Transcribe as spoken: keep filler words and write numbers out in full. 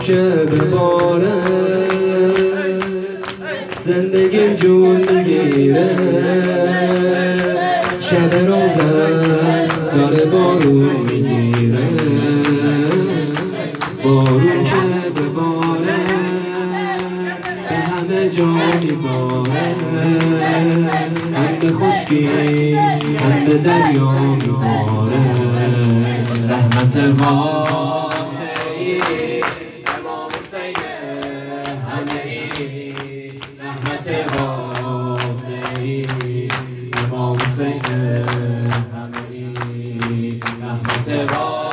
که بباره زندگی جون میگیره شب روزن داره بارون میگیره بارون که بباره به همه جا میباره هم به خشکی هم به دریا میباره رحمت واسعی امام حسین همه ای رحمت واسعی امام حسین همه ای رحمت واسعی